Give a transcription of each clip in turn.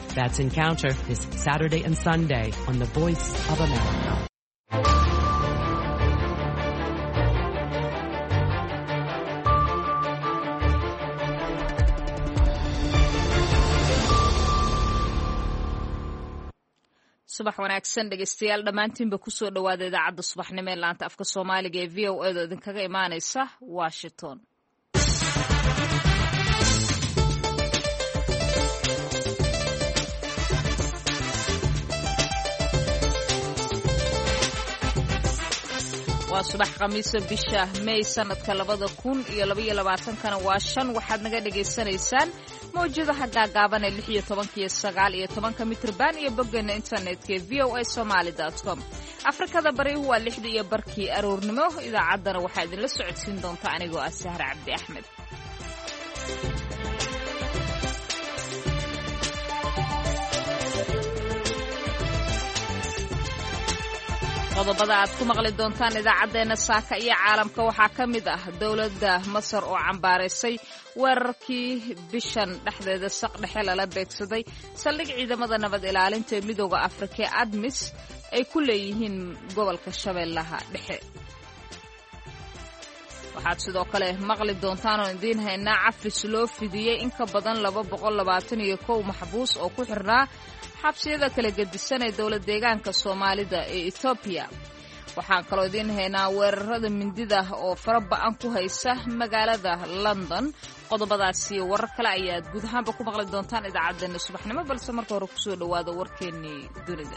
That's Encounter this Saturday and Sunday on the Voice of America. subax wanaagsan dhegeystayaal dhammaantiinba kusoo dhawaada idaacadda subaxnimo ee laanta afka soomaaliga ee v o edo idinkaga imaanaysa Washington. waa subax khamiisa bisha May sanadka 2022 waa 5 waxaad naga dhageysanaysaan mawjadaha gaagaaban ee 16 iyo 9 iyo 10 mitrban iyo boggeena internetka voasomali.com. Afrikada bari waa 6 iyo barkii aroornimo. Idaacaddana waxaa idinla socodsiin doonta anigoo ah Sahra Cabdi Axmed. qodobada aad ku maqli doontaan idaacadeena saaka iyo caalamka waxaa ka mid ah dawladda Masar oo cambaareysay weerarkii bishan dhexdeeda saq dhexe lala beegsaday saldhig ciidamada nabad ilaalinta ee midowga Afrika ADMIS ay ku leeyihiin gobolka Shabeellaha Dhexe. waxaad sidoo kale maqli doontaan oo idiin haynaa cafis loo fidiyey in ka badan 221 maxbuus oo ku xirnaa xabsiyada kala gedisan ee dawlad deegaanka Soomaalida ee Ethiopia. waxaan kaloo idiin haynaa weerarada mindida oo faraba'an ku haysa magaalada London. qodobadaasi warar kale ayaad guud ahaanba ku maqli doontaan idaacadeena subaxnimo, balse marka hore kusoo dhawaada warkeennii dunida.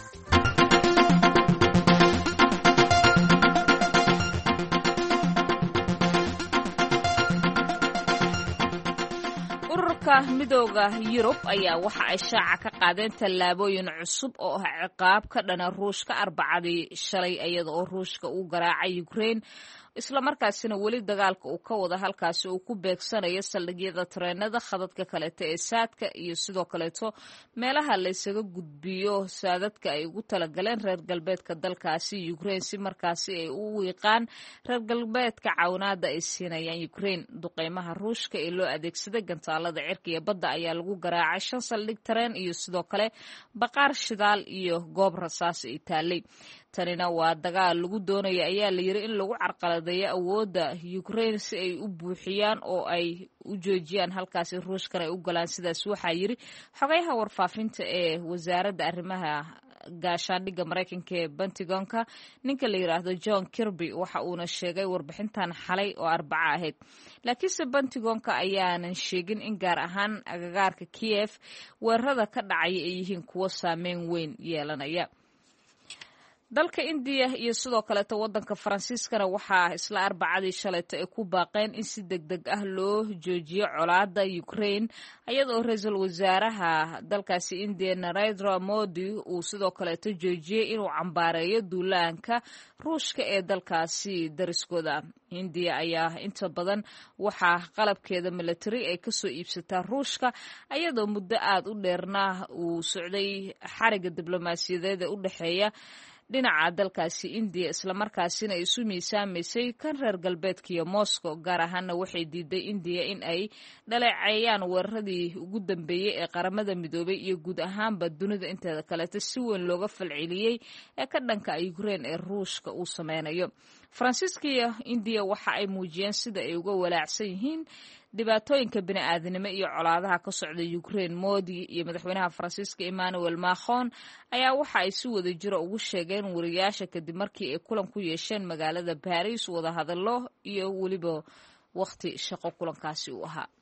midowga Yurub ayaa waxa ay shaaca ka qaadeen tallaabooyin cusub oo ah ciqaab ka dhana Ruushka Arbacadii shalay iyada oo Ruushka uu garaacay Ukraine isla markaasina weli dagaalka uu ka wada halkaasi uu ku beegsanayo saldhigyada tareenada khadadka kaleeta ee saadka iyo sidoo kaleeto meelaha la isaga gudbiyo saadadka ay ugu talagaleen reer galbeedka dalkaasi Ukraine si markaasi ay u wiiqaan reer galbeedka caawinaada ay siinayaan Ukraine. duqeymaha Ruushka ee loo adeegsaday gantaalada cirka iyo badda ayaa lagu garaacay 5 saldhig tareen iyo sidoo kale baqaar shidaal iyo goob rasaas ay taalay. tanina waa dagaal lagu doonaya ayaa la yiri in lagu carqaladeeyo awoodda Ukraine si ay u buuxiyaan oo ay u joojiyaan halkaasi Ruushkana ay u galaan. sidaas waxaa yiri xogayaha warfaafinta ee wasaaradda arrimaha gaashaandhigga Mareykanka ee Pentagonka ninka la yiraahdo John Kirby waxa uuna sheegay warbixintan xalay oo Arbaca ahayd, laakiinse Pentagonka ayaanan sheegin in gaar ahaan agagaarka Kiev weerarada ka dhacay ay yihiin kuwo saameyn weyn yeelanaya. dalka India iyo sidoo kale wadanka Faransiiskana waxaa isla Arbacadii shalayto ay ku baaqeen in si degdeg ah loo joojiyo colaadda Ukraine iyadoo ra'iisul wasaaraha dalkaasi India Narendra Modi uu sidoo kale joojiyay inuu cambaareeyo duulaanka Ruushka ee dalkaasi dariskooda. India ayaa inta badan waxaa qalabkeeda military ay ka soo iibsataa Ruushka iyadoo muddo aad u dheerna uu socday xariga diblomaasiyadeed ee u dhaxeeya dhinaca dalkaasi India isla markaasina ay isu miisaamaysay kan reer galbeedka iyo Moscow. gaar ahaanna waxay diiday India in ay dhaleeceeyaan weeraradii ugu dambeeyay ee qaramada midoobay iyo guud ahaanba dunida inteeda kaleeta si weyn looga falceliyay ee ka dhanka Ukraine ee Ruushka uu sameynayo. Faransiiska iyo India waxa ay muujiyeen sida ay uga walaacsan yihiin dhibaatooyinka bini'aadanimo iyo colaadaha ka socda Ukraine. Modi iyo madaxweynaha Faransiiska Emmanuel Macron ayaa waxa ay si wada jiro ugu sheegeen wariyaasha kadib markii ay kulan ku yeesheen magaalada Paris wada hadallo iyo weliba waqti shaqo kulankaasi uu ahaa.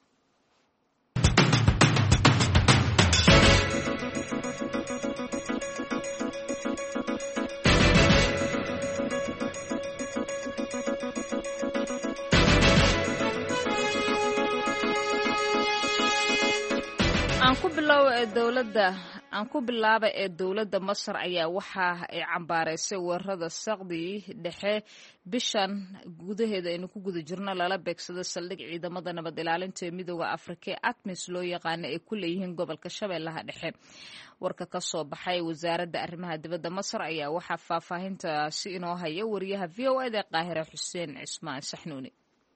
aan ku bilaaba ee dawladda Masar ayaa waxa ay cambaareysay weerarada saqdii dhexe bishan gudaheeda aynu ku guda jirno lala beegsado saldhig ciidamada nabad ilaalinta ee midowga Afrika ADMIS loo yaqaan ay ku leeyihiin gobolka Shabeellaha Dhexe. warka ka soo baxay wasaaradda arrimaha dibadda Masar ayaa waxaa faahfaahintaasi inoo haya wariyaha VOA ee Qaahira Xuseen Cismaan Saxnuuni.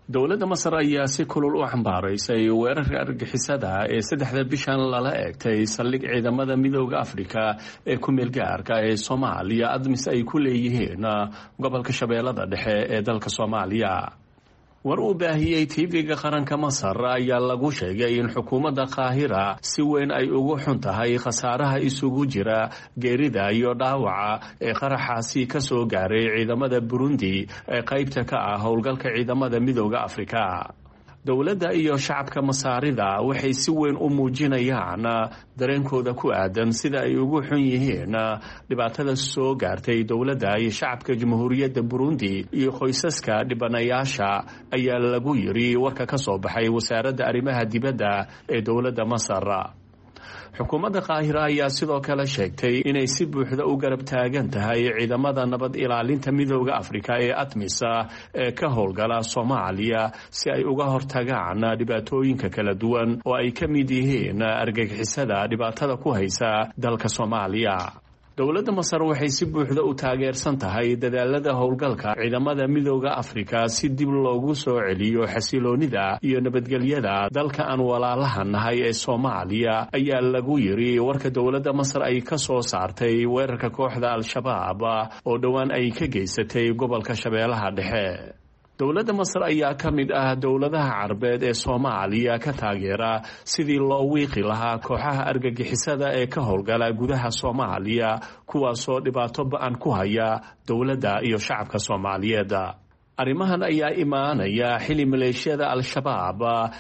dowladda Masar ayaa si kulul u xambaaraysay weerarka argagixisada ee 3 bishan lala eegtay saldhig ciidamada midowga Afrika ee ku meel gaarka ee Soomaaliya admis ay ku leeyihiin gobolka Shabeellada Dhexe ee dalka Soomaaliya. war uu baahiyey TV-ga qaranka Masar ayaa lagu sheegay in xukuumadda Qaahira si weyn ay ugu xun tahay khasaaraha isugu jira geerida iyo dhaawaca ee qaraxaasi ka soo gaaray ciidamada Burundi ee qaybta ka ah howlgalka ciidamada midowga Afrika. dowladda iyo shacabka Masaarida waxay si weyn u muujinayaan dareenkooda ku aadan sida ay ugu xun yihiin dhibaatada soo gaartay dowladda iyo shacabka Jamhuuriyadda Burundi iyo qoysaska dhibanayaasha ayaa lagu yiri warka ka soo baxay wasaaradda arrimaha dibadda ee dowladda Masar. xukuumadda Qaahira ayaa sidoo kale sheegtay inay si buuxda u garab taagan tahay ciidamada nabad ilaalinta midowga Afrika ee ATMIS ee ka howlgala Soomaaliya si ay uga hortagaan dhibaatooyinka kala duwan oo ay ka mid yihiin argagixisada dhibaatada ku haysa dalka Soomaaliya. dowladda Masar waxay si buuxda u taageersan tahay dadaalada howlgalka ciidamada midowga Afrika si dib loogu soo celiyo xasiloonida iyo nabadgelyada dalka aan walaalaha nahay ee Soomaaliya ayaa lagu yiri warka dowladda Masar ay ka soo saartay weerarka kooxda Al-Shabaab oo dhawaan ay ka geysatay gobolka Shabeellaha Dhexe. dowladda Masar ayaa ka mid ah dowladaha Carabeed ee Soomaaliya ka taageera sidii loo wiiqi lahaa kooxaha argagixisada ee ka howlgala gudaha Soomaaliya kuwaasoo dhibaato ba'an ku haya dowladda iyo shacabka Soomaaliyeed. arrimahan ayaa imaanaya xili maleeshiyada Al-Shabaab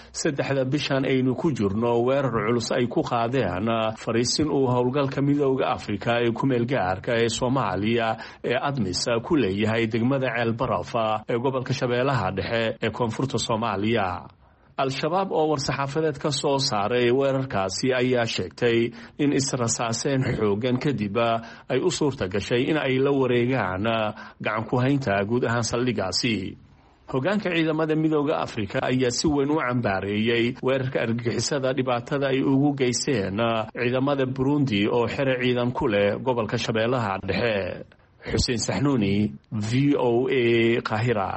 3 bishan aynu ku jirno weerar culus ay ku qaadeen fariisin uu howlgalka midowga Afrika ee ku meel gaarka ee Soomaaliya ee ATMIS ku leeyahay degmada Ceelbaraf ee gobolka Shabeellaha Dhexe ee koonfurta Soomaaliya. Al-Shabaab oo war-saxaafadeed ka soo saaray weerarkaasi ayaa sheegtay in israsaaseen xoogan kadib ay u suurta gashay in ay la wareegaan gacan ku haynta guud ahaan saldhigaasi. hoggaanka ciidamada midowga Afrika ayaa si weyn u cambaareeyay weerarka argagixisada dhibaatada ay ugu geysteen ciidamada Burundi oo xere ciidan ku leh gobolka Shabeellaha Dhexe. Xuseen Saxnuuni, VOA, Qaahira.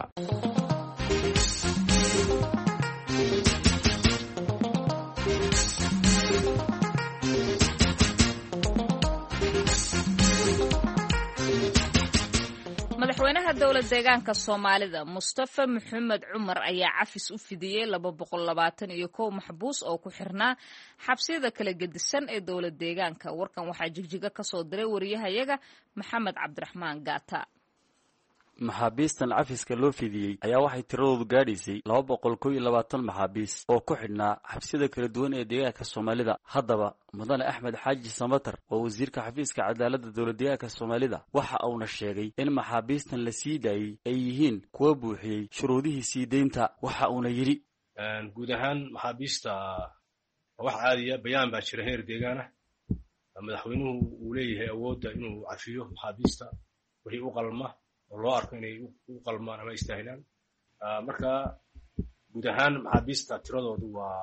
madaxweynaha dowlad deegaanka Soomaalida Mustafa Maxamed Cumar ayaa cafis u fidiyay 221 maxbuus oo ku xirnaa xabsiyada kala gedisan ee dowlad deegaanka. warkan waxaa jigjiga ka soo diray wariyahayaga Maxamed Cabdiraxmaan Gaata. maxaabiistan cafiska loo fidiyey ayaa waxay tiradoodu gaadhaysay 221 maxaabiis oo ku xidhnaa xabsiyada kala duwan ee deegaanka Soomaalida. haddaba mudane Axmed Xaaji Samatar oo wasiirka xafiiska cadaaladda dowlad deegaanka Soomaalida waxa uuna sheegay in maxaabiistan la sii daayay ay yihiin kuwa buuxiyey shuruudihii sii deynta. waxa uuna yidhi guud ahaan maxaabiista wax caadiya bayaan baa jira heer deegaana madaxweynuhu uu leeyahay awoodda inuu cafiyo maxaabiista wixii u qalma oo loo arko inay u qalmaan ama istaahilaan. marka guud ahaan maxaabiista tiradoodu waa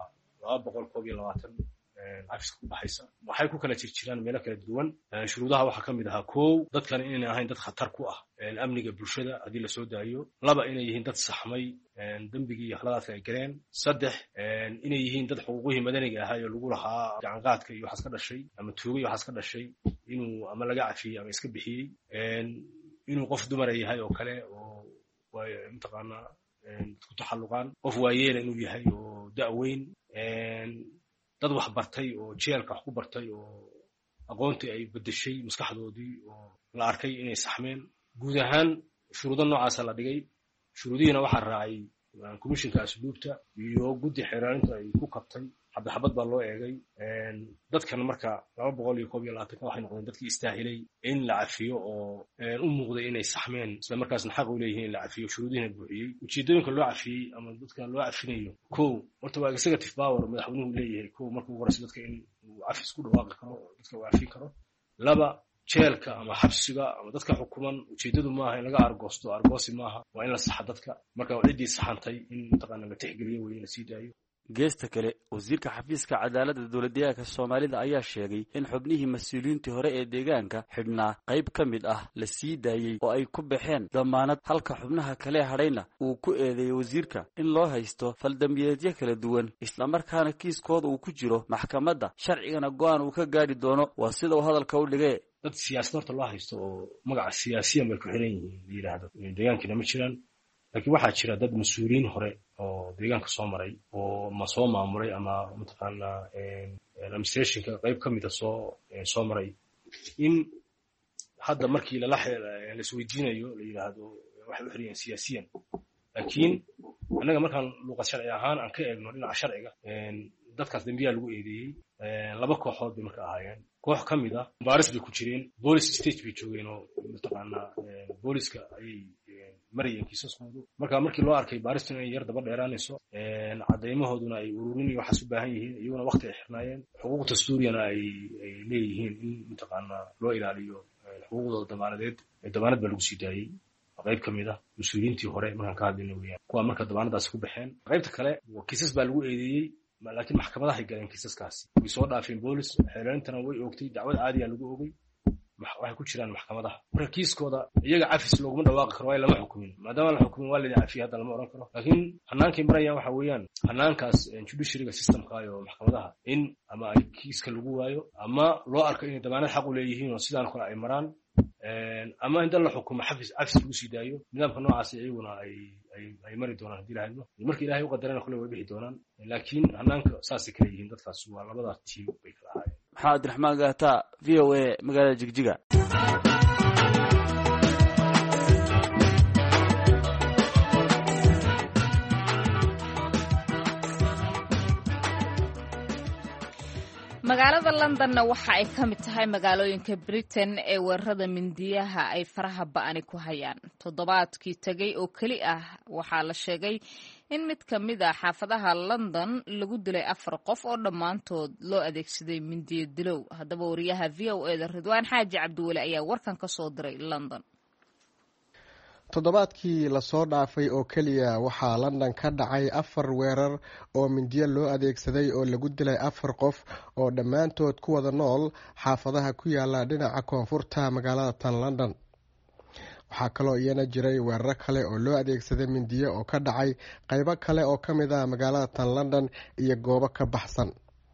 221 cafiska ku baxaysa. waxay ku kala jirjiraan meelo kala duwan. shuruudaha waxaa ka mid ahaa 1 dadkan inay ahayn dad khatar ku ah amniga bulshada haddii la soo daayo. 2 inay yihiin dad saxmay dembigii iyo akhlaaqaadka ay galeen. 3 inay yihiin dad xuquuqihii madaniga ahaa ee lagu lahaa gacanqaadka iyo waxaas ka dhashay ama tuugo iyo waxaas ka dhashay inuu ama laga cafiyey ama iska bixiyey. inuu qof dumar yahay oo kale oo way intaqaana ku taxalluqaan. qof waayeela inuu yahay oo da'weyn. dad wax bartay oo jeelka wax ku bartay oo aqoontii ay bedeshay maskaxdoodii oo la arkay inay saxmeen. guud ahaan shuruudo noocaas la dhigay. shuruudihiina waxaa raacay komishinka asluubta iyo guddi xeeraarinta ay ku kabtay. xabad baa loo eegay. dadkan marka 221 waxay noqdeen dadkii istaahilay in la cafiyo oo u muuqday inay saxmeen isla markaasna xaq u leeyihiin in la cafiyo shuruudihiina buuxiyey. ujeedooyinka loo cafiyey ama dadka loo cafinayo 1 horta waa executive power madaxweynuhu leeyahay. 1 markuu ugu horeysa dadka in uu cafis ku dhawaaqi karo oo dadka uu cafin karo. 2 jeelka ama xabsiga ama dadka xukuman ujeedadu maaha in laga argoosto argoosi maaha waa in la saxa dadka. marka ciidii saxantay in taqaana la tixgeliyo way la sii daayo. geesta kale wasiirka xafiiska cadaaladda dowladdeegaanka soomaalida ayaa sheegay in xubnihii mas-uuliyiintii hore ee deegaanka xidhnaa qayb ka mid ah la sii daayey oo ay ku baxeen damaanad halka xubnaha kale hadhayna uu ku eedeeyey wasiirka in loo haysto faldambiyeedyo kala duwan islamarkaana kiiskooda uu ku jiro maxkamadda sharcigana go-aan uu ka gaadhi doono waa sida uu hadalka u dhigay dad siyaasad horta loo haysto oo magaca siyaasiyan bay ku xiran yihiin la yidhaahdo deegaankiina ma jiraan laakiin waxaa jira dad mas-uuliyiin hore oo deegaanka soo maray oo ma soo maamulay ama mataqaanaa administrationka qayb ka mida soo maray in hadda markii laisweydiinayo la yidhaahdo waxay u xiran yihiin siyaasiyan laakiin annaga markaan luuqad sharci ahaan aan ka eegno dhinaca sharciga dadkaas dambiyaa lagu eedeeyey 2 kooxood bay marka ahaayeen koox ka mid ah baaris bay ku jireen police stage bay joogeen oo mataqaanaa booliska ayay marayeen kiisaskoodu marka markii loo arkay baaristu inay yar daba dheeraanayso cadeymahooduna ay ururin iyo waxaas u baahan yihiin iyaguna waqti ay xirnaayeen xuquuq dastuuriyana ay leeyihiin in mataqaanaa loo ilaaliyo xuquuqdooda damaanadeed damaanad baa lagu sii daayey qayb ka mid ah mas-uuliyiintii hore markaan ka hadlayna weeyaan kuwa marka damaanadaasi ku baxeen qaybta kale kiisas baa lagu eedeeyey laakiin maxkamadahay galeen kiisaskaasi way soo dhaafeen boolis xeelantana way oogtay dacwad caadiya lagu oogay waxay ku jiraan maxkamadaha marka kiiskooda iyaga cafis looguma dhawaaqi karo waa lama xukumin maadaama la xukumin waa la cafiya hadda lama oran karo laakiin hanaankay marayaan waxa weeyaan hanaankaas judiciaryga systemka iyo maxkamadaha in ama ay kiiska lagu waayo ama loo arko inay damaanad xaq u leeyihiin oo sidaan kale ay maraan ama in dal la xukumo cafis lagu sii daayo nidaamka noocaas iyaguna ay mari doonaan haddii la hadlo marka ilaahay u qadarana kule way bixi doonaan laakiin hanaanka saasay kala yihiin dadkaas waa labada tiim bay kala ahaayeen maxaa Cabdiraxmaan Gaata VOA magaalada Jigjiga magaalada Londonna waxa ay ka mid tahay magaalooyinka Britain ee weerarada mindiyaha ay faraha ba'ani ku hayaan toddobaadkii tagay oo kali ah waxaa la sheegay in mid ka mid ah xaafadaha London lagu dilay 4 qof oo dhammaantood loo adeegsaday mindiyo dilow haddaba wariyaha VOA Ridwaan Xaaji Cabdiweli ayaa warkan ka soo diray London toddobaadkii la soo dhaafay oo kaliya waxaa London ka dhacay 4 weerar oo mindiyo loo adeegsaday oo lagu dilay 4 qof oo dhammaantood ku wada nool xaafadaha ku yaala dhinaca koonfurta magaalada tan London waxaa kaloo iyana jiray weerar kale oo loo adeegsaday mindiyo oo ka dhacay qaybo kale oo ka mid ah magaalada tan London iyo goobo ka baxsan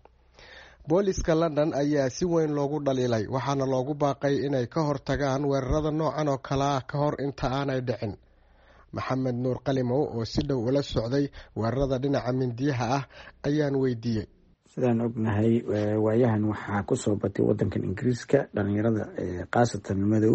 booliska London ayaa si weyn loogu dhaliilay waxaana loogu baaqay inay ka hortagaan weerarada noocan oo kale ah ka hor inta aanay dhicin Maxamed Nuur Qalimow oo si dhow ula socday weerarada dhinaca mindiyaha ah ayaan weydiiyey sidaan ognahay waayahan waxaa ku soo batay wadankan Ingiriiska dhalinyarada qaasatan madow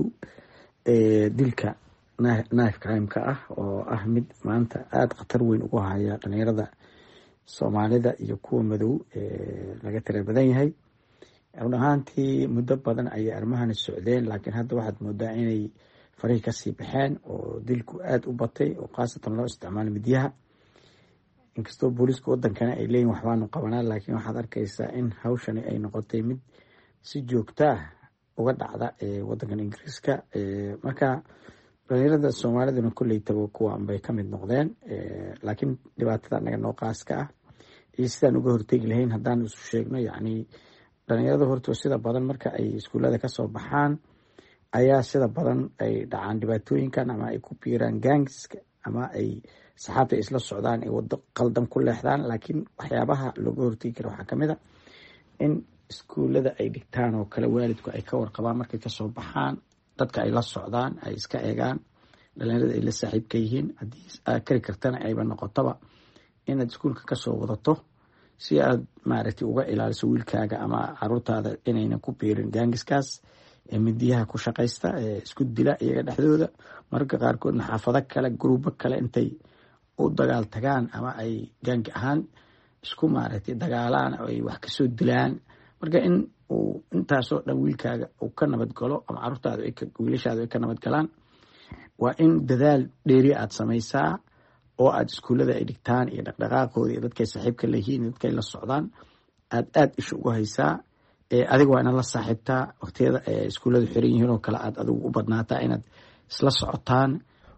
dilka knife crime-ka ah oo ah mid maanta aad khatar weyn ugu haya dhalinyarada Soomaalida iyo kuwa madow laga tira badan yahay run ahaantii muddo badan ayay arrimahan socdeen laakiin hadda waxaad moodaa inay farihi ka sii baxeen oo dilku aad u batay oo qaasatan loo isticmaalo midiyaha inkastoo booliska wadankana ay leeyihiin waxbaanu qabanaa laakiin waxaad arkaysaa in hawshani ay noqotay mid si joogto ah uga dhacda wadankan Ingiriiska marka dhalinyarada Soomaaliduna kuleytaba kuwan bay ka mid noqdeen laakiin dhibaatada anaga noo qaaska ah iyo sidaan uga hortegi lahayn haddaan isu sheegno yacni dhalinyarada horta sida badan marka ay iskuulada ka soo baxaan ayaa sida badan ay dhacaan dhibaatooyinkan ama ay ku biiraan gangiska ama ay saxaabta isla socdaan ee wado qaldan ku leexdaan laakiin waxyaabaha looga hortegi karo waxaa kamid ah in iskuulada ay dhigtaan oo kale waalidku ay ka warqabaan markay ka soo baxaan dadka ay la socdaan ay iska eegaan dhalinyarada ay la saaxiibka yihiin haddii aad kari kartana ayba noqotaba inaad iskuulka ka soo wadato si aad maaragtay uga ilaaliso wiilkaaga ama caruurtaada inaynan ku biirin gangiskaas ee midiyaha ku shaqaysta ee isku dila iyaga dhexdooda mararka qaarkoodna xaafado kale gruubo kale intay u dagaal tagaan ama ay gangi ahaan isku maaragtay dagaalaan oo ay wax kasoo dilaan marka in uu intaasoo dhan wiilkaaga uu ka nabad galo ama caruurtaada wiilashaada ay ka nabad galaan waa in dadaal dheeri aad samaysaa oo aad iskuullada ay dhigtaan iyo dhaqdhaqaaqooda iyo dadkay saaxiibka leeyihiin iyo dadkay la socdaan aad isha ugu haysaa adiga waa inaad la saaxiibtaa waqtiyada iskuulladu xiran yihiin oo kale aad adigu u badnaataa inaad isla socotaan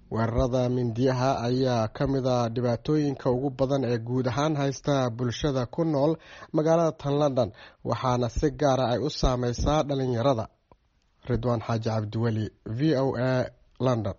weerarada mindiyaha ayaa ka mid a dhibaatooyinka ugu badan ee guud ahaan haysta bulshada ku nool magaalada tan london, waxaana si gaara ay u saameysaa dhalinyarada. ridwaan xaaji cabdiweli, v o a, london.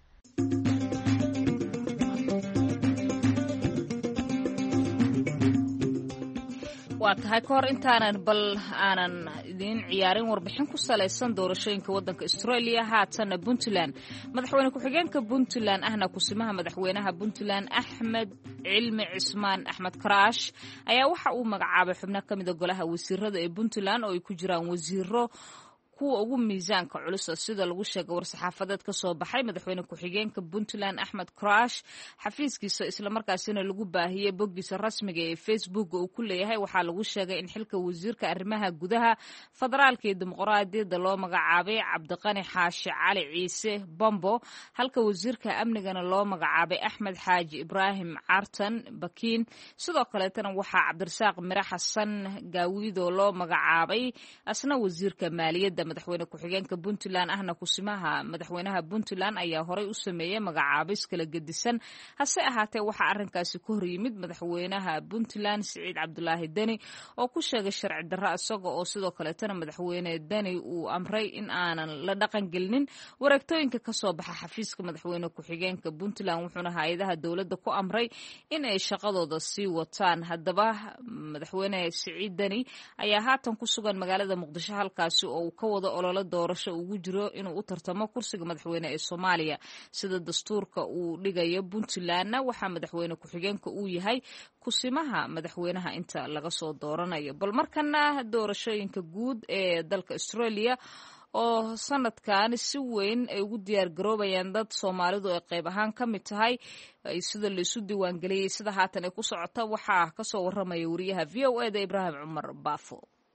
waa tahay ka hor intaanan bal aanan idiin ciyaarin warbixin ku salaysan doorashooyinka waddanka Australia. Haatana Puntland, madaxweyne ku-xigeenka Puntland ahna kusimaha madaxweynaha Puntland Axmed Cilmi Cismaan Axmed Karaash ayaa waxa uu magacaabay xubno ka mid ah golaha wasiirada ee Puntland oo ay ku jiraan wasiiro kuwa ugu miisaanka culus sida lagu sheegay war-saxaafadeed ka soo baxay madaxweyne ku-xigeenka Puntland Axmed Karaash xafiiskiisa, isla markaasina lagu baahiyay boggiisa rasmiga ee Facebook oo ku leeyahay. waxaa lagu sheegay in xilka wasiirka arrimaha gudaha federaalka iyo dimuqraadiyadda loo magacaabay Cabdiqani Xaashi Cali Ciise Bombo, halka wasiirka amnigana loo magacaabay Axmed Xaaji Ibraahim Cartan Bakiin. sidoo kaleetana waxaa Cabdirasaaq Mire Xasan Gaawido loo magacaabay asna wasiirka maaliyadda. madaxweyne ku-xigeenka Puntland ahna kusimaha madaxweynaha Puntland ayaa horay u sameeyay magacaabis kala gedisan, hase ahaatee waxaa arrinkaasi ka hor yimid madaxweynaha Puntland Siciid Cabdulaahi Deni oo ku sheegay sharci darro isaga oo sidoo kaleetana madaxweyne Deni uu amray in aanan la dhaqan gelinin wareegtooyinka ka soo baxa xafiiska madaxweyne ku-xigeenka Puntland, wuxuuna hay'adaha dowladda ku amray in ay shaqadooda sii wataan. haddaba madaxweyne Siciid Deni ayaa haatan ku sugan magaalada Muqdisho, halkaasi oo uu ka ololo doorasho ugu jiro inuu u tartamo kursiga madaxweyne ee Soomaaliya. sida dastuurka uu dhigayo Puntlandna waxaa madaxweyne ku-xigeenka uu yahay kusimaha madaxweynaha inta laga soo dooranayo. bal markana doorashooyinka guud ee dalka Australia oo sanadkan si weyn ay ugu diyaar garoobayaan dad Soomaalidu ay qayb ahaan ka mid tahay, sida la isu diiwaangeliyay sida haatan ay ku socota. waxaa ka soo waramaya wariyaha VOA da Ibraahim Cumar Baafo.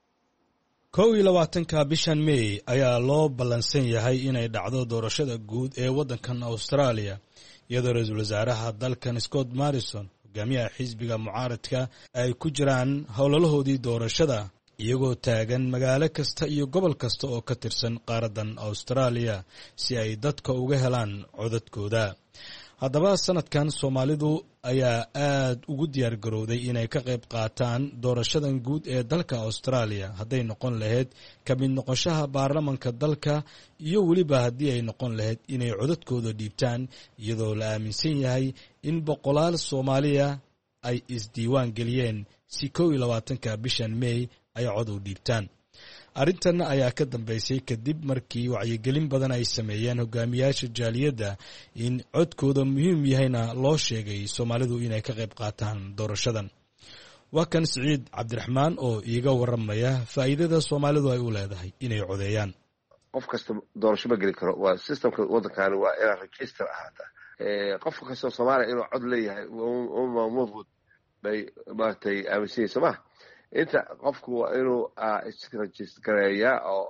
21 bishan May ayaa loo ballansan yahay inay dhacdo doorashada guud ee waddankan Australia, iyadoo ra-iisul wasaaraha dalkan Scott Morrison, hogaamiyaha xisbiga mucaaradka, ay ku jiraan howlalahoodii doorashada, iyagoo taagan magaalo kasta iyo gobol kasta oo ka tirsan qaaradan Australia si ay dadka uga helaan codadkooda. haddaba sanadkan Soomaalidu ayaa aad ugu diyaar garowday inay ka qayb qaataan doorashadan guud ee dalka Australia, hadday noqon lahayd ka mid noqoshaha baarlamanka dalka iyo weliba haddii ay noqon lahayd inay codadkooda dhiibtaan, iyadoo la aaminsan yahay in boqolaal Soomaaliya ay isdiiwaan geliyeen si 21 bishan May ay cod u dhiibtaan. arrintan ayaa ka dambeysay kadib markii wacyigelin badan ay sameeyeen hogaamiyaasha jaaliyadda in codkooda muhiim yahayna loo sheegay Soomaalidu inay ka qayb qaataan doorashadan. waa kan Siciid Cabdiraxmaan oo iiga waramaya faa'iidada Soomaalidu ay u leedahay inay codeeyaan. qof kasta doorasho ma geli karo, waa systemka waddankan waa inaa register ahaata. qof kasta Soomaaliya inuu cod leeyahay mafud bay maartay aaminsan Soomaa. inta qofku waa inuu isregistareeyaa oo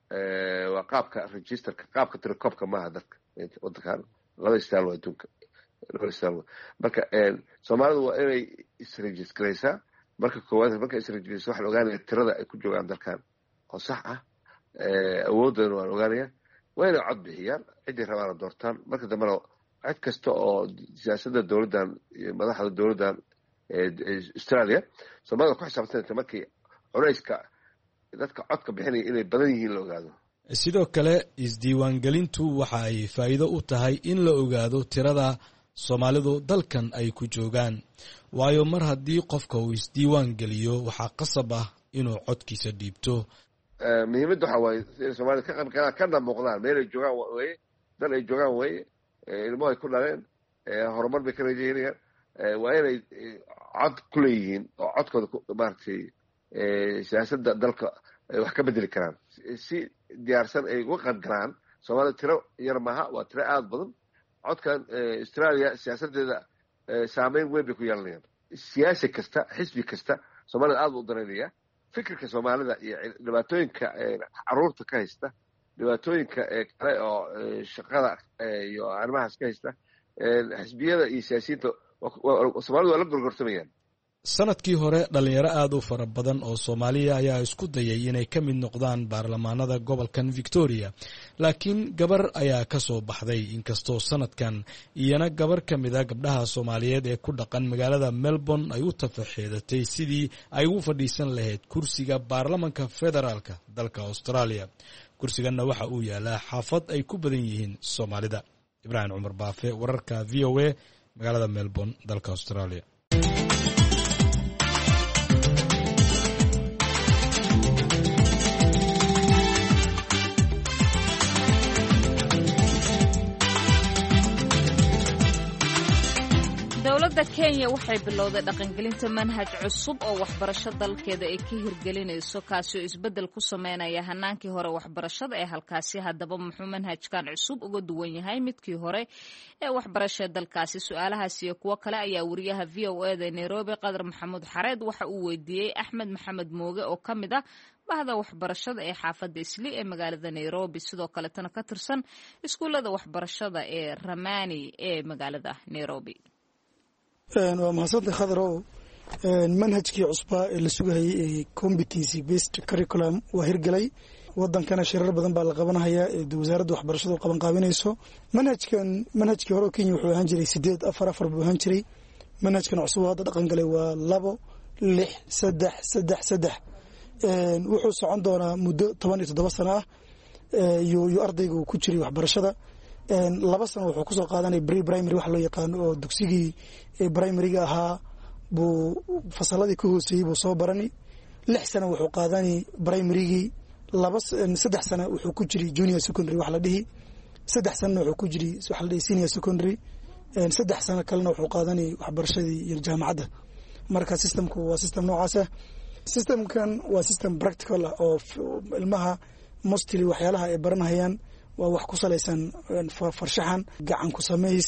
waa qaabka registerka, qaabka tirakobka maaha dadka waddankan. laba istaal waa adduunka, laba istaal. marka Soomaalidu waa inay isregistreysaa marka koowaad. marka isregistreysa waxaa la ogaanaya tirada ay ku joogaan dalkan oo sax ah, awoodana waa la ogaanaya. waa inay cod bixiyaan, ciddii rabaana doortaan. marka dambena cid kasta oo siyaasadda dowladdan iyo madaxda dowladdan Australia Soomaalida ku xisaabtanta markii culayska dadka codka bixinaya inay badan yihiin la ogaado. sidoo kale isdiiwaangelintu waxa ay faa'iido u tahay in la ogaado tirada Soomaalidu dalkan ay ku joogaan, waayo mar haddii qofka uu isdiiwaan geliyo waxaa qasab ah inuu codkiisa dhiibto. muhiimadda waxaa waaye inay Soomaalida ka qaybgalaan kana muuqdaan meel ay joogaan weye, dal ay joogaan weye, ilmo ay ku dhaleen, horumar bay ka rajaynayaan. waa inay cod ku leeyihiin oo codkooda maaragtay siyaasadda dalka ay wax ka bedeli karaan. si diyaarsan ay uga qayb galaan. Soomaalida tiro yar maaha, waa tiro aada badan. codkan Australia siyaasaddeeda saameyn weyn bay ku yeelanayaan. siyaasi kasta, xisbi kasta Soomaalida aada u danaynaya. fikirka Soomaalida iyo dhibaatooyinka caruurta ka haysta, dhibaatooyinka kale oo shaqada iyo arrimahaas ka haysta, xisbiyada iyo siyaasiyiinta Soomaalidu waa la gorgortamayaan. sanadkii hore dhalinyaro aad u fara badan oo Soomaaliya ayaa isku dayay inay ka mid noqdaan baarlamaanada gobolkan Victoria, laakiin gabar ayaa ka soo baxday. Inkastoo sanadkan iyana gabar ka mid ah gabdhaha Soomaaliyeed ee ku dhaqan magaalada Melbourne ay u tafaxiidatay sidii ay u fadhiisan lahayd kursiga baarlamaanka federaalka dalka Australia. kursiganna waxa uu yaalaa xaafad ay ku badan yihiin Soomaalida. Ibrahim Cumar Baafe, wararka VOA, magaalada Melbourne, dalka Australia. dowladda Kenya waxay bilowday dhaqangelinta manhaj cusub oo waxbarasho dalkeeda ay ka hirgelinayso, kaasi oo isbeddel ku sameynaya hanaankii hore waxbarashada ee halkaasi. Haddaba muxuu manhajkan cusub uga duwan yahay midkii hore ee waxbarashada dalkaasi? Su-aalahaas iyo kuwo kale ayaa wariyaha VOA Nairobi Qadar Maxamuud Xareed waxa uu weydiiyey Axmed Maxamed Mooge oo ka mid ah bahda waxbarashada ee xaafadda Isli ee magaalada Nairobi, sidoo kale tan ka tirsan iskuulada waxbarashada ee Ramani ee magaalada Nairobi. waa mahadsantahay Khadrow. manhajkii cusbaa ee la sugayay ee competency based curriculum waa hirgalay. wadankana shirar badan baa la qabanayaa ee wasaaradda waxbarashada qaban qaabinayso. manhajkii hore Kenya wuxuu ahaan jiray 8-4 buu ahaan jiray. manhajkan cusub hadda dhaqan galay waa 2-6-3-3. wuxuu socon doonaa muddo 17 sano ah. iyo ardaygu ku jiray waxbarashada 2 sano wuxuu ku soo qaadanay primary wax loo yaqaan oo dugsigii primary-ga ahaa buu fasaladii ka hooseeyay buu soo barani. 6 sano wuxuu qaadanay primary-gii. 3 sano wuxuu ku jiray junior secondary wax la dhihi. 3 sano wuxuu ku jiray wax la dhihi senior secondary. 3 sano kalena wuxuu qaadanay waxbarashadii iyo jaamacadda. marka systemku waa system noocaas ah. systemkan waa system practical ah oo ilmaha mostly waxyaalaha ay baranayaan waa wax ku salaysan farshaxan, gacan ku samays,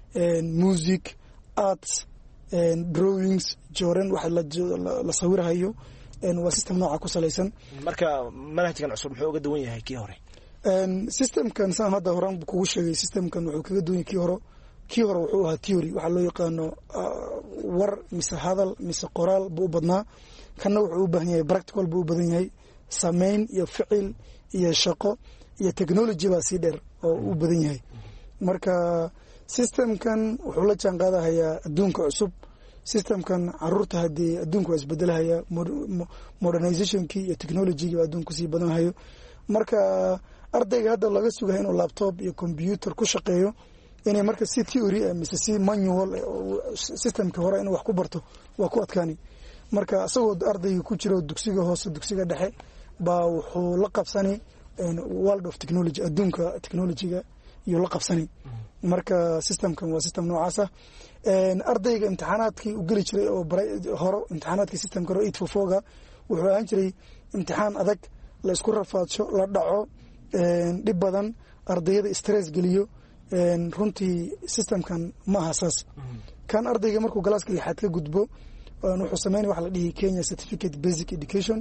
music, arts, drawings, joran wax la sawirayo. waa system nooca ku salaysan. marka manhajkan cusub muxuu uga duwan yahay kii hore? systemkan saan hadda horaan kugu sheegay, systemkan wuxuu kaga duwan yahay kii hore wuxuu ahaa theory waxa loo yaqaano war mise hadal mise qoraal buu badnaa. kana wuxuu u baahan yahay practical buu u badan yahay, sameyn iyo ficil iyo shaqo iyo technology baa si dheer oo u badan yahay. marka systemkan wuxuu la jaan qaadayaa adduunka cusub. systemkan caruurta hadii adduunku waa isbedelaya, modernizationkii iyo technology-ga adduunku sii badanhayo. marka ardayga hadda laga sugayo inuu laptop iyo computer ku shaqeeyo, inay marka si theory mise si manual systemka hore inuu wax ku barto waa ku adkaani. marka asagoo ardayga ku jiro dugsiga hoose dugsiga dhexe baa wuxuu la qabsani world of technology, adduunka technology-ga iyo la qabsani. marka systemkan waa system noocaas ah. ardayga imtixaanaadkii u geli jiray oo hore imtixaanaadkii systemka 844-ga wuxuu ahaan jiray imtixaan adag, la isku rafaadsho, la dhaco, dhib badan, ardayda stress geliyo. runtii systemkan ma aha saas. kan ardayga markuu galaaska 6 ka gudbo wuxuu sameynaya wax la dhihi Kenya Certificate Basic Education.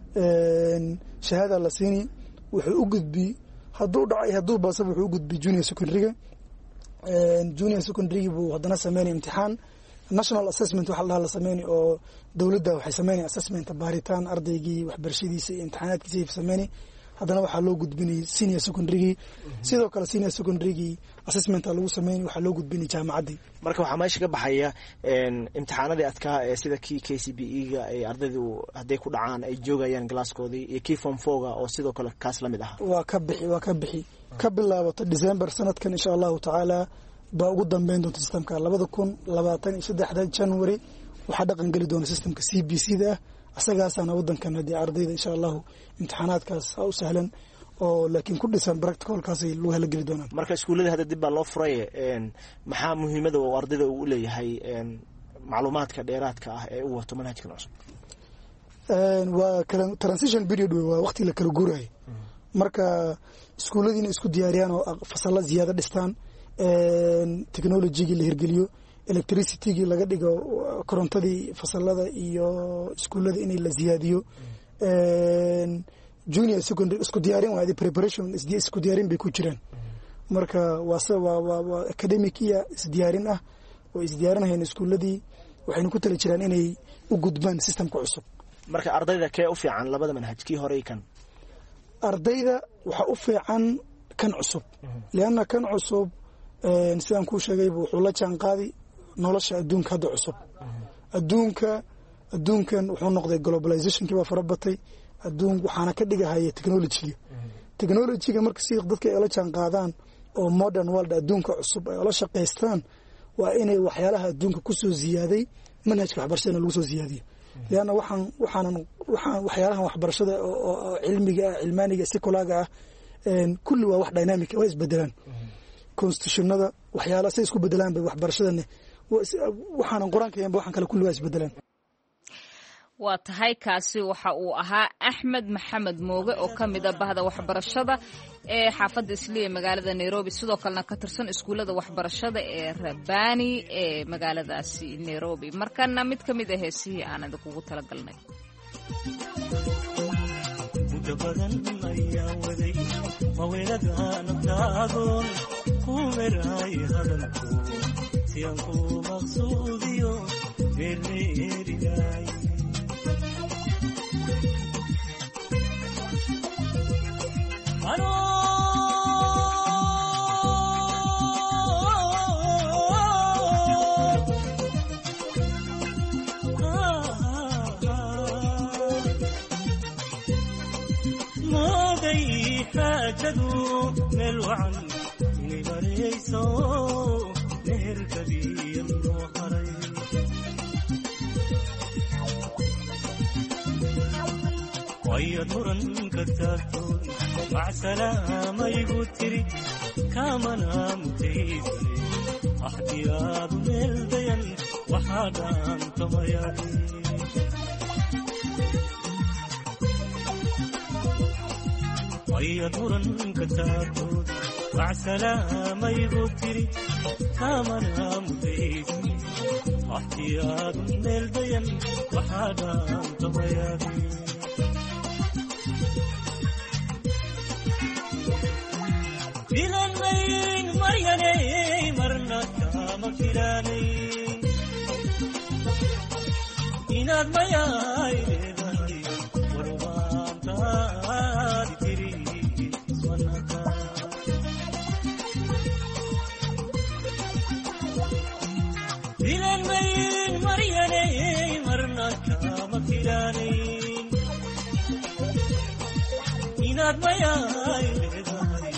shahaada la siini, wuxuu u gudbi hadduu dhacay hadduu baasab wuxuu u gudbi junior secondary-ga. junior secondary buu haddana sameynay imtixaan national assessment waxa la sameeyay oo dawladda waxay sameeyay assessment baaritaan ardaygii waxbarashadiisa iyo imtixaanaadkiisa ay sameeyay. haddana waxaa loo gudbinay senior secondary. sidoo kale senior secondary assessment lagu sameeyay waxaa loo gudbinay jaamacaddii. marka waxaa meesha ka baxaya imtixaanadii adkaa ee sida kii KCPE-ga ay ardaydu hadday ku dhacaan ay joogayaan galaaskoodii, iyo kii form 4-ga oo sidoo kale kaas la mid ah. waa ka bixi ka bilaabato December sanadkan insha Allah taala baa ugu dambeyn doonta systemka 2023 January waxaa dhaqan gali doona systemka CBC-da. asagaasana wadankan hadii ardayda insha Allah imtixaanaadkaas u sahlan oo laakiin ku dhisan practicalkaas ay loo hela gali doonaan. marka iskuulada hadda dib baa loo furay, maxaa muhiimada oo ardayda uu leeyahay macluumaadka dheeraadka ah ee uu wato manhajkan cusub? waa transition period, waa waqti la kala guuray. marka iskuuladiina isku diyaariyaan oo fasalo ziyaado dhistaan, technology-ga la hirgeliyo, electricity-ga laga dhigo korontadii fasalada iyo iskuulada inay la ziyaadiyo. junior secondary isku diyaarin waa preparation isku diyaarin bay ku jiraan. marka waa academic iyo isdiyaarin ah oo isdiyaarinayaan iskuuladii waxayna ku tali jiraan inay u gudbaan systemka cusub. marka ardayda kee u fiican labada manhaj kii hore kan ardayda waxa u fiican kan cusub lianna kan cusub sidaan kuu sheegay wuxuu la jaan qaadi nolosha adduunka hadda cusub. adduunkan wuxuu noqday globalizationkii baa fara batay waxaana ka dhigahaya technologyga marka si dadka ay la jaan qaadaan oo modern world adduunka cusub ay la shaqaystaan waa inay waxyaalaha adduunka ku soo ziyaaday manhajka waxbarashada lagu soo ziyaadiyo lianna waxyaalahan waxbarashada oo cilmaaniga sekulaaga kulli waa wax dynamic waa isbedelaan constitutionada waxyaalaha say isku bedelaan bay waxbarashadana waxaanan qur-aanka yaanba waxaan kale kulli waa isbedelaan. waa tahay kaasi waxa uu ahaa Axmed Maxamed Mooge oo ka mid ah bahda waxbarashada ee xaafadda Islii magaalada Nairobi sidoo kalena ka tirsan iskuulada waxbarashada ee Rabani ee magaaladaasi Nairobi. markana mid ka mid ah heesihii aan idinku tala galnay badan ayaa waday maweelada nabtaagoon ku meray hadalku si aan ku maqsuudiyo meelmeeriday حاجدو ملوعن نبريسو نهر كبير وحري ويدورن كتاتون مع سلامة يقتري كامنا متيسري احتياض ملدين وحادان تميادي ويدورن كتاتون مع سلامة يقتري كامنا متيسري احتياض ملدين وحادان تميادي filanmayn maryanay marna kama filaanayn inaad mayaay leedahay warwaantaadi tiri iswanaka filanmayn maryanay marna kama filaanayn inaad mayaay leedahay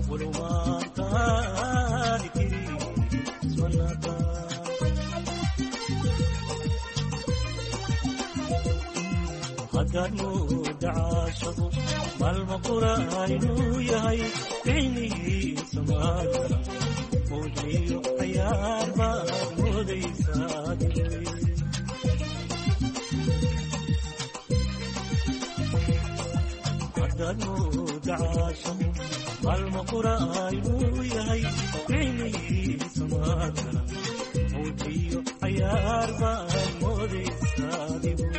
haddaad mooda caashaqo maalma qura inuu yahay ficnihiisa maagara muujiyo cayaar baad moodaysaa dilay haddaad mooda caashaqo maalma qura inuu yahay ficnihiisa maagara muujiyo cayaar baad moodaysaa dilay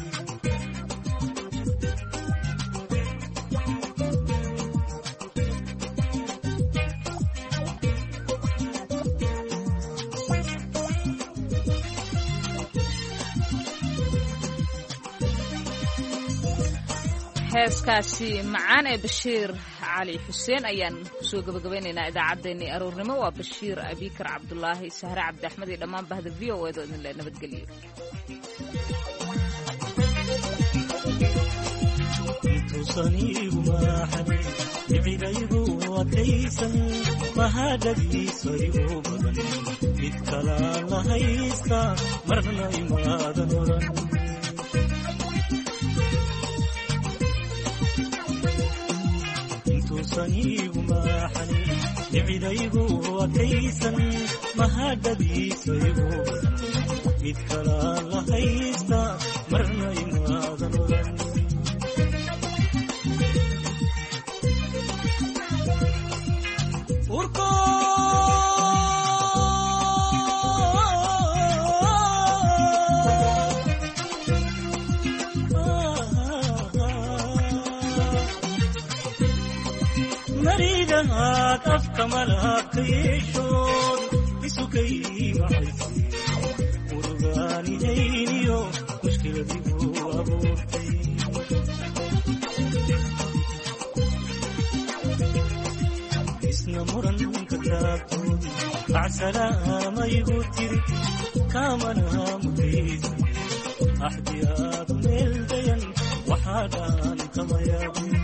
heeskaasi macaan ee Bashiir Cali Xuseen ayaan kusoo gabagabaynaynaa idaacaddeenii aroornimo waa Bashiir Abikar Cabdullaahi Sahre Cabdi Axmed iyo dhammaan bahda VOA oo idin la nabadgeliyo tusaniigu maaxane ciidaygu adkaysan mahadadiisa igu badan mid kala la haysta marna imaadan oran tusaniigu maaxane ciidaygu adkaysan mahadadiisa igu badan mid kala la haysta marna imaadan oran maridaad afka malaabka yeeshood isukay maxaysi urugaa maanihayniyo mushkiladigu abuurtay isna muranka taagtood acsalaamayigu tiri kaamana mudaysa axdiyaadu meel dayan waxaa dhaantamayaabu